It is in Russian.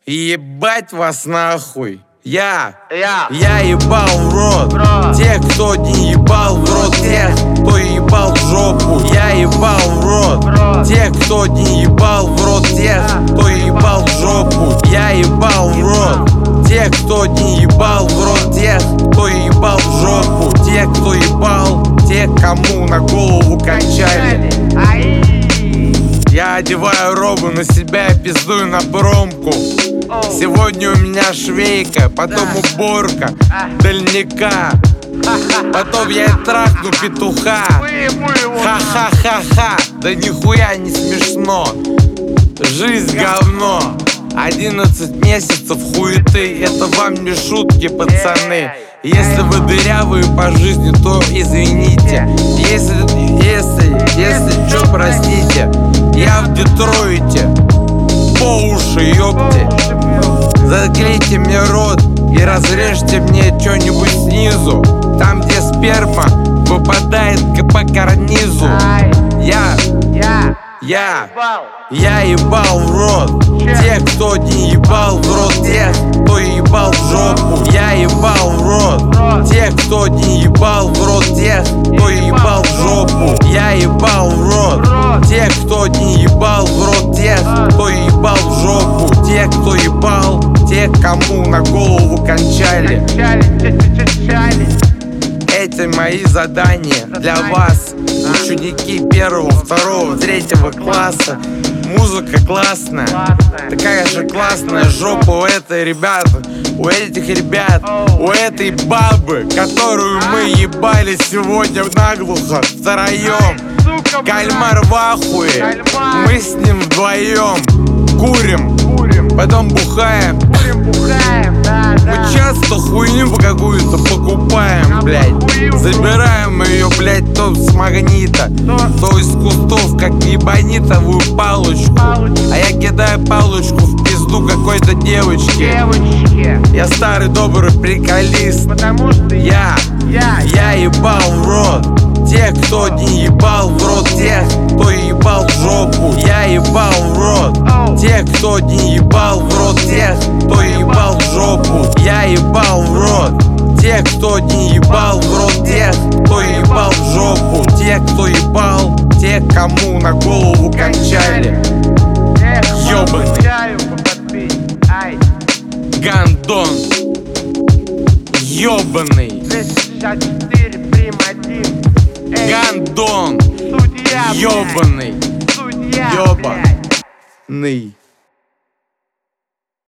Ебать вас нахуй. Я ебал в рот тех, кто не ебал в рот тех, кто ебал в жопу. Я ебал в рот тех, кто не ебал в рот тех, кто ебал в жопу. Я ебал в рот тех, кто не ебал в рот тех, кто ебал в жопу. Тех, кто ебал, тех, кому на голову качали. Я одеваю робу на себя и пиздую на промку. Сегодня у меня швейка, потом уборка дальняка, потом я трахну петуха. Ха-ха-ха-ха, да нихуя не смешно. Жизнь говно, 11 месяцев хуеты. Это вам не шутки, пацаны. Если вы дырявые по жизни, то извините. Если чё, простите. Я в Детройте, по уши, ёпте. Заклейте мне рот и разрежьте мне чё-нибудь снизу, там, где сперма выпадает по карнизу. Я ебал в рот тех, кто не ебал в рот тех, кто ебал в жопу. Я ебал в рот тех, кто не ебал в рот тех, кто ебал в жопу. Я ебал в рот тех, кто не ебал в рот тех, кто ебал в жопу. Тех, кто ебал, тех, кому на голову кончали. Эти мои задания для вас, ученики 1, 2, 3 класса. Музыка классная, такая же классная жопа у этой ребята, у этих ребят, у этой бабы, которую мы ебали сегодня наглухо втроем. Кальмар в ахуе, мы с ним вдвоем курим, потом бухаем. Мы часто хуйню какую-то покупаем, блядь. Забираем ее, блядь, то с магнита, то из кустов, как ебанитовую палочку. А я кидаю палочку в пизду какой-то девочке. Я старый добрый приколист. Я ебал в рот тех, кто не ебал в рот тех, кто ебал в жопу. Я ебал в рот тех, кто не ебал в рот тех, кто ебал в жопу. Я ебал в рот тех, кто не ебал в рот тех, кто ебал в жопу. Тех, кто ебал, тех, кому на голову кончали. Ёбаный гандон, ёбаный гандон, ёбаный, ёбаный.